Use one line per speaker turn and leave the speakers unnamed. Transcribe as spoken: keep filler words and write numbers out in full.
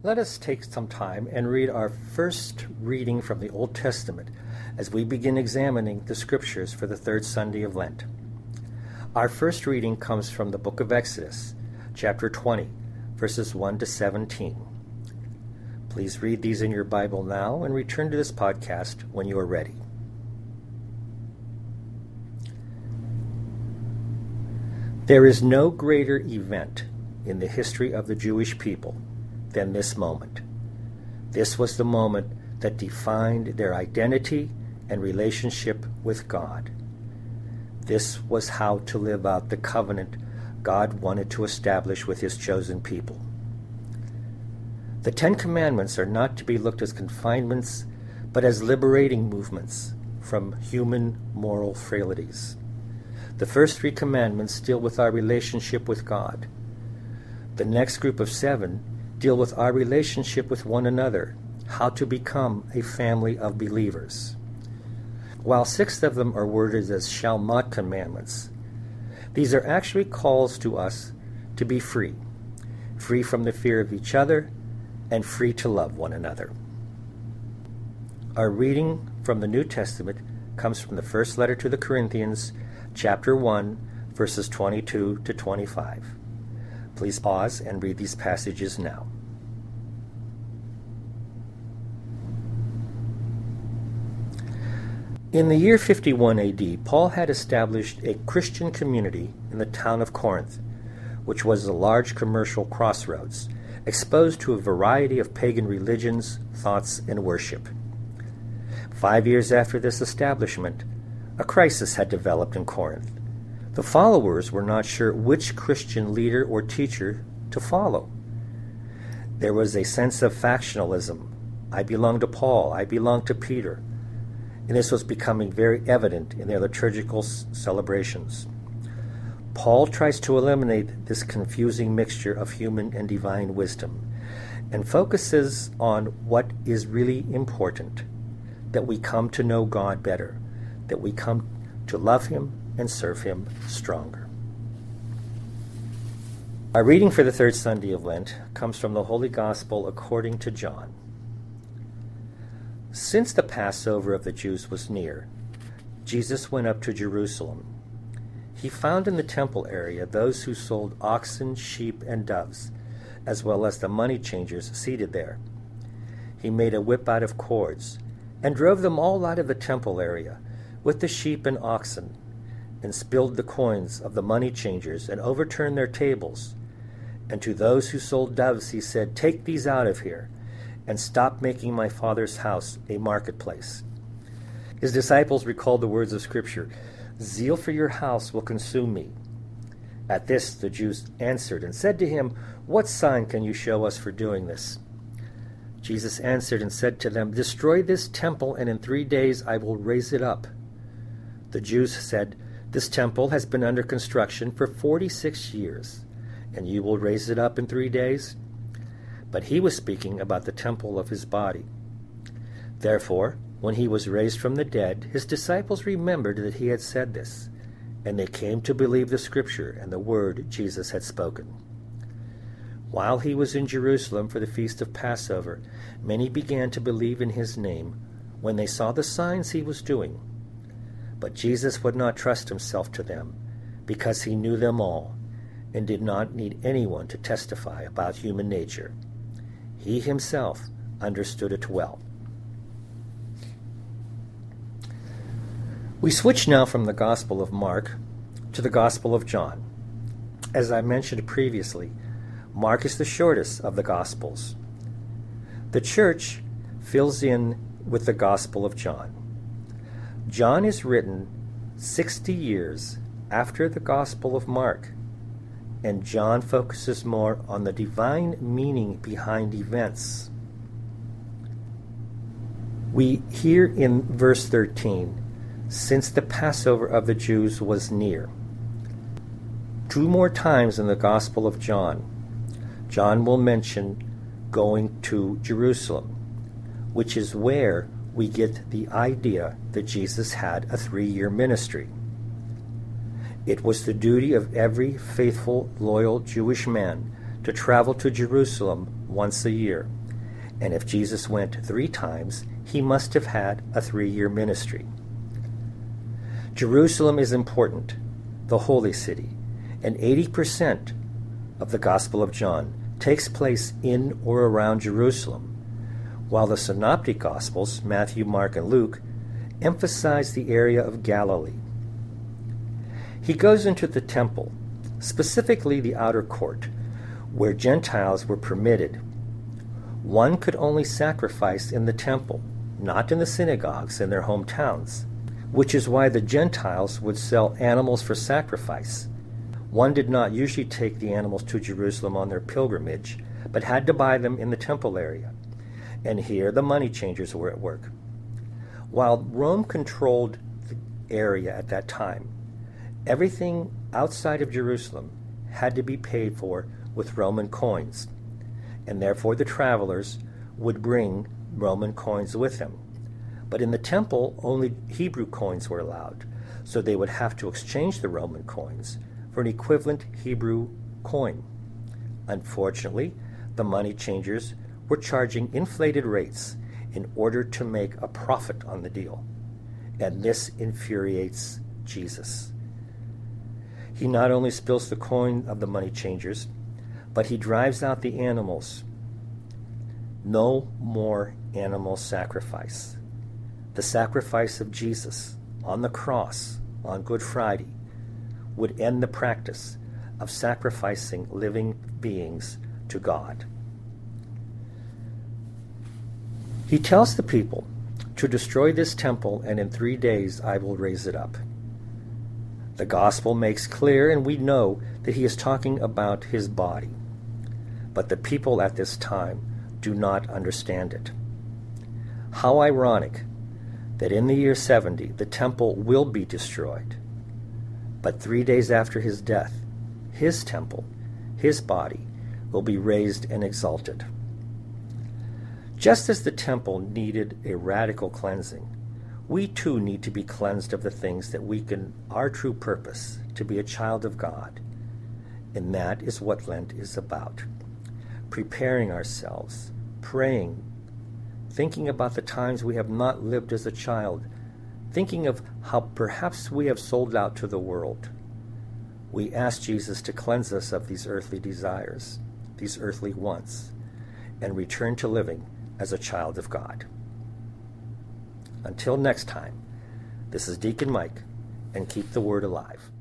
Let us take some time and read our first reading from the Old Testament as we begin examining the Scriptures for the third Sunday of Lent. Our first reading comes from the book of Exodus, chapter twenty, verses one to seventeen. Please read these in your Bible now and return to this podcast when you are ready. There is no greater event in the history of the Jewish people than this moment. This was the moment that defined their identity and relationship with God. This was how to live out the covenant God wanted to establish with his chosen people. The Ten Commandments are not to be looked as confinements, but as liberating movements from human moral frailties. The first three commandments deal with our relationship with God. The next group of seven deal with our relationship with one another, how to become a family of believers. While six of them are worded as shall not commandments, these are actually calls to us to be free, free from the fear of each other, and free to love one another. Our reading from the New Testament comes from the first letter to the Corinthians, chapter one, verses twenty-two to twenty-five. Please pause and read these passages now. In the year fifty-one A D, Paul had established a Christian community in the town of Corinth, which was a large commercial crossroads, exposed to a variety of pagan religions, thoughts, and worship. Five years after this establishment, a crisis had developed in Corinth. The followers were not sure which Christian leader or teacher to follow. There was a sense of factionalism. I belong to Paul, I belong to Peter. And this was becoming very evident in their liturgical s- celebrations. Paul tries to eliminate this confusing mixture of human and divine wisdom and focuses on what is really important, that we come to know God better, that we come to love him and serve him stronger. Our reading for the third Sunday of Lent comes from the Holy Gospel according to John. Since the Passover of the Jews was near, Jesus went up to Jerusalem. He found in the temple area those who sold oxen, sheep, and doves, as well as the money changers seated there. He made a whip out of cords and drove them all out of the temple area with the sheep and oxen, and spilled the coins of the money changers and overturned their tables. And to those who sold doves he said, "Take these out of here, and stop making my Father's house a marketplace." His disciples recalled the words of Scripture, "Zeal for your house will consume me." At this the Jews answered and said to him, "What sign can you show us for doing this?" Jesus answered and said to them, "Destroy this temple, and in three days I will raise it up." The Jews said, "This temple has been under construction for forty-six years, and you will raise it up in three days?" But he was speaking about the temple of his body. Therefore, when he was raised from the dead, his disciples remembered that he had said this, and they came to believe the Scripture and the word Jesus had spoken. While he was in Jerusalem for the feast of Passover, many began to believe in his name when they saw the signs he was doing. But Jesus would not trust himself to them, because he knew them all, and did not need anyone to testify about human nature. He himself understood it well. We switch now from the Gospel of Mark to the Gospel of John. As I mentioned previously, Mark is the shortest of the Gospels. The Church fills in with the Gospel of John. John is written sixty years after the Gospel of Mark, and John focuses more on the divine meaning behind events. We hear in verse thirteen, "Since the Passover of the Jews was near." Two more times in the Gospel of John, John will mention going to Jerusalem, which is where we get the idea that Jesus had a three-year ministry. It was the duty of every faithful, loyal Jewish man to travel to Jerusalem once a year. And if Jesus went three times, he must have had a three-year ministry. Jerusalem is important, the holy city, and eighty percent of the Gospel of John takes place in or around Jerusalem, while the Synoptic Gospels, Matthew, Mark, and Luke, emphasize the area of Galilee. He goes into the temple, specifically the outer court, where Gentiles were permitted. One could only sacrifice in the temple, not in the synagogues in their hometowns, which is why the Gentiles would sell animals for sacrifice. One did not usually take the animals to Jerusalem on their pilgrimage, but had to buy them in the temple area. And here the money changers were at work. While Rome controlled the area at that time, everything outside of Jerusalem had to be paid for with Roman coins, and therefore the travelers would bring Roman coins with them. But in the temple, only Hebrew coins were allowed, so they would have to exchange the Roman coins for an equivalent Hebrew coin. Unfortunately, the money changers were charging inflated rates in order to make a profit on the deal, and this infuriates Jesus. He not only spills the coin of the money changers, but he drives out the animals. No more animal sacrifice. The sacrifice of Jesus on the cross on Good Friday would end the practice of sacrificing living beings to God. He tells the people to destroy this temple, and in three days I will raise it up. The gospel makes clear, and we know that he is talking about his body. But the people at this time do not understand it. How ironic that in the year seventy the temple will be destroyed. But three days after his death, his temple, his body, will be raised and exalted. Just as the temple needed a radical cleansing, we too need to be cleansed of the things that weaken our true purpose to be a child of God. And that is what Lent is about. Preparing ourselves, praying, thinking about the times we have not lived as a child, thinking of how perhaps we have sold out to the world. We ask Jesus to cleanse us of these earthly desires, these earthly wants, and return to living as a child of God. Until next time, this is Deacon Mike, and keep the word alive.